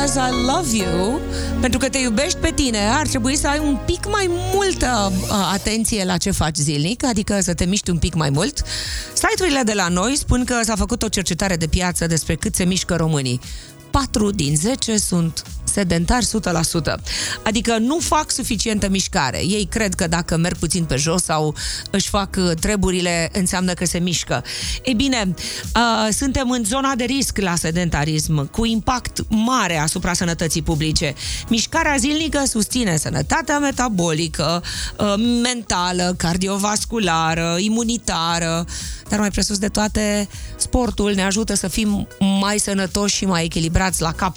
Because I Love You, pentru că te iubești pe tine, ar trebui să ai un pic mai multă atenție la ce faci zilnic, adică să te miști un pic mai mult. Site-urile de la noi spun că s-a făcut o cercetare de piață despre cât se mișcă românii. 4 din 10 sunt sedentari 100%. Adică nu fac suficientă mișcare. Ei cred că dacă merg puțin pe jos sau își fac treburile, înseamnă că se mișcă. Ei bine, suntem în zona de risc la sedentarism, cu impact mare asupra sănătății publice. Mișcarea zilnică susține sănătatea metabolică, mentală, cardiovasculară, imunitară, dar mai presus de toate, sportul ne ajută să fim mai sănătoși și mai echilibrați la cap.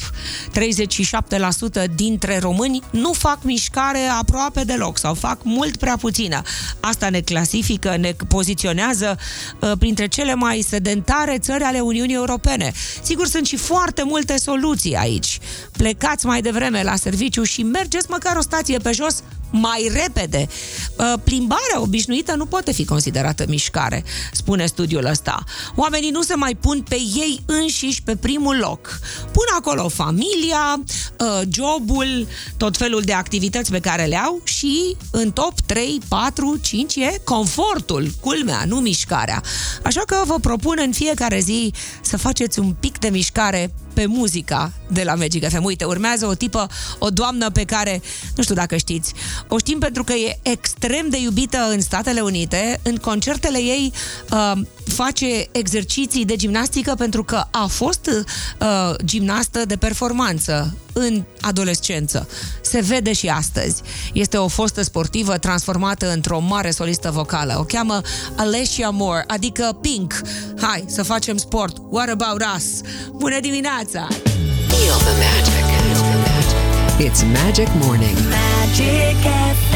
37% dintre români nu fac mișcare aproape deloc sau fac mult prea puțină. Asta ne clasifică, ne poziționează printre cele mai sedentare țări ale Uniunii Europene. Sigur, sunt și foarte multe soluții aici. Plecați mai devreme la serviciu și mergeți măcar o stație pe jos mai repede. Plimbarea obișnuită nu poate fi considerată mișcare, spune studiul ăsta. Oamenii nu se mai pun pe ei înșiși pe primul loc. Pun acolo familia, jobul, tot felul de activități pe care le au și în top 3, 4, 5 e confortul, culmea, nu mișcarea. Așa că vă propun în fiecare zi să faceți un pic de mișcare pe muzica de la Magic FM. Uite, urmează o tipă, o doamnă pe care, nu știu dacă știți, o știm pentru că e extrem de iubită în Statele Unite. În concertele ei face exerciții de gimnastică pentru că a fost gimnastă de performanță în adolescență. Se vede și astăzi. Este o fostă sportivă transformată într-o mare solistă vocală. O cheamă Alicia Moore, adică Pink. Hai să facem sport. What about us? Bună dimineața! Feel the magic. It's Magic Morning. Magic FM.